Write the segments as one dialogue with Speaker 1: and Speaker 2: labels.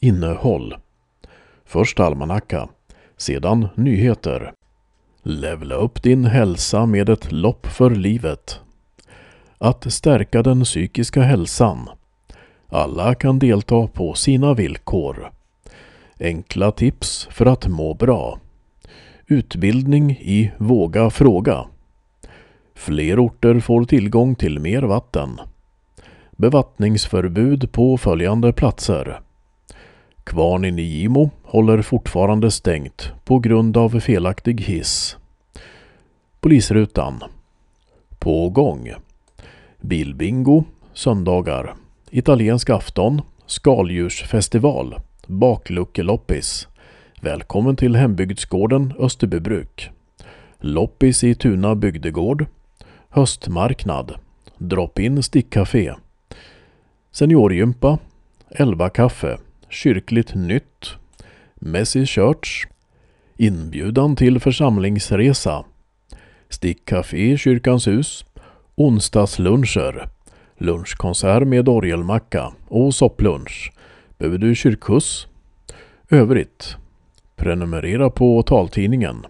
Speaker 1: Innehåll. Först almanacka, sedan nyheter. Levla upp din hälsa med ett lopp för livet. Att stärka den psykiska hälsan. Alla kan delta på sina villkor. Enkla tips för att må bra. Utbildning i Våga fråga. Fler orter får tillgång till mer vatten. Bevattningsförbud på följande platser. Kvarnen i Gimo håller fortfarande stängt på grund av felaktig hiss. Polisrutan. På gång. Bilbingo, söndagar. Italiensk afton, skaldjursfestival, bakluckeloppis. Välkommen till hembygdsgården Österbybruk. Loppis i Tuna bygdegård. Höstmarknad. Drop-in stickcafé. Seniorgympa. 11 kaffe. Kyrkligt nytt. Messy Church. Inbjudan till församlingsresa. Stickcafé i Kyrkans hus. Onsdagsluncher. Lunchkonsert med orgelmacka och sopplunch. Behöver du kyrkhuss? Övrigt. Prenumerera på taltidningen.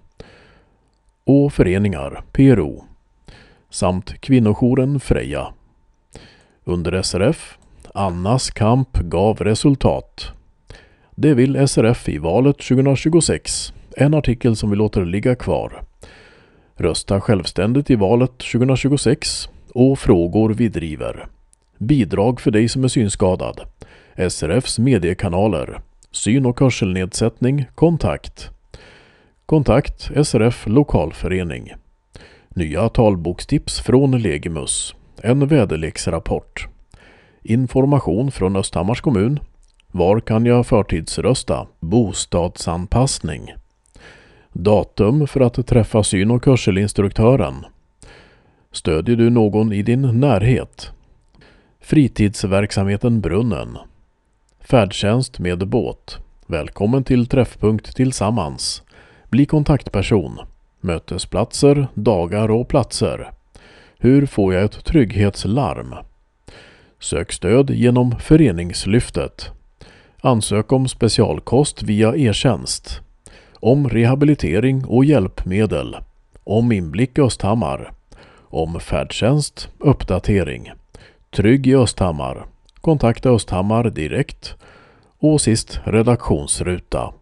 Speaker 1: Och föreningar, PRO. Samt kvinnojouren Freja. Under SRF. Annas kamp gav resultat. Det vill SRF i valet 2026. En artikel som vi låter ligga kvar. Rösta självständigt i valet 2026 och frågor vi driver. Bidrag för dig som är synskadad. SRFs mediekanaler. Syn- och hörselnedsättning. Kontakt. Kontakt SRF lokalförening. Nya talbokstips från Legimus. En väderleksrapport. Information från Östhammars kommun. Var kan jag förtidsrösta? Bostadsanpassning. Datum för att träffa syn- och hörselinstruktören. Stödjer du någon i din närhet? Fritidsverksamheten Brunnen. Färdtjänst med båt. Välkommen till Träffpunkt Tillsammans. Bli kontaktperson. Mötesplatser, dagar och platser. Hur får jag ett trygghetslarm? Sök stöd genom föreningslyftet. Ansök om specialkost via e-tjänst. Om rehabilitering och hjälpmedel. Om inblick Östhammar. Om färdtjänst, uppdatering. Trygg i Östhammar. Kontakta Östhammar direkt. Och sist redaktionsruta.